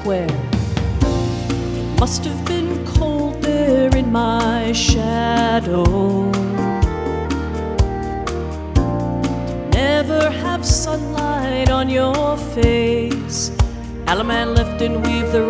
square. It must have been cold there in my shadow. Never have sunlight on your face. Alaman lift and weave the